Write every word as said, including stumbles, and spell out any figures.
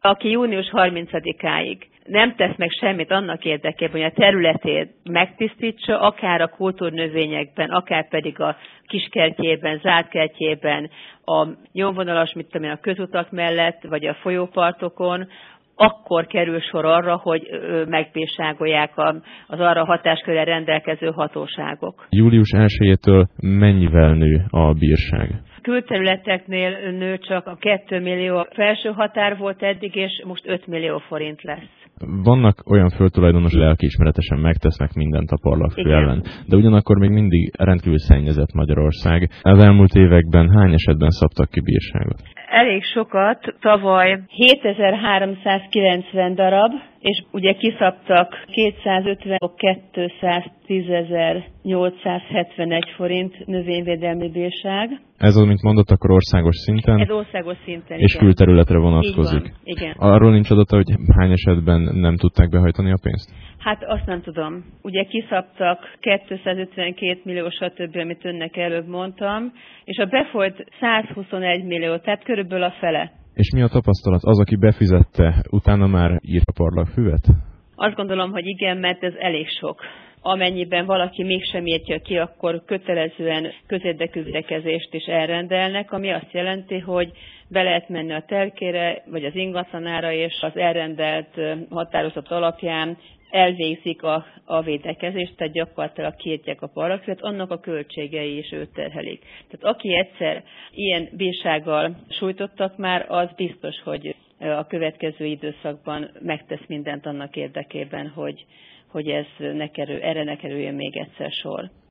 Aki június harmincadikáig nem tesz meg semmit annak érdekében, hogy a területét megtisztítsa, akár a kultúrnövényekben, akár pedig a kiskertjében, zárt kertjében, a nyomvonalas, mit tudom én, a közutak mellett, vagy a folyópartokon, akkor kerül sor arra, hogy megbírságolják az arra hatáskörrel rendelkező hatóságok. július elsejétől mennyivel nő a bírság? Külterületeknél nő csak a két millió felső határ volt eddig, és most öt millió forint lesz. Vannak olyan földtulajdonosok, lelkiismeretesen megtesznek mindent a parlagfű ellen, de ugyanakkor még mindig rendkívül szennyezett Magyarország. Az elmúlt években hány esetben szabtak ki bírságot? Elég sokat, tavaly hétezer-háromszázkilencven darab, és ugye kiszabtak kétszázötvenkettőszáztízezer-nyolcszázhetvenegy forint növényvédelmi bírság. Ez az, mint mondott, akkor országos szinten? Ez országos szinten, és igen. Külterületre vonatkozik. Így van, igen. Arról nincs adata, hogy hány esetben nem tudták behajtani a pénzt? Hát azt nem tudom. Ugye kiszabtak kétszázötvenkét millió, stb., amit önnek előbb mondtam, és a befolyt százhuszonegy millió, tehát körülbelül a fele. És mi a tapasztalat? Az, aki befizette, utána már írt a parlagfüvet? Azt gondolom, hogy igen, mert ez elég sok. Amennyiben valaki mégsem írtja ki, akkor kötelezően közérdekű védekezést is elrendelnek, ami azt jelenti, hogy be lehet menni a telkére, vagy az ingatlanára, és az elrendelt határozat alapján elvégzik a, a védekezést, tehát gyakorlatilag kiírtják a parlagfüvet, annak a költségei is őt terhelik. Tehát aki egyszer ilyen bírsággal sújtottak már, az biztos, hogy a következő időszakban megtesz mindent annak érdekében, hogy, hogy ez ne kerül, erre ne kerüljön még egyszer sor.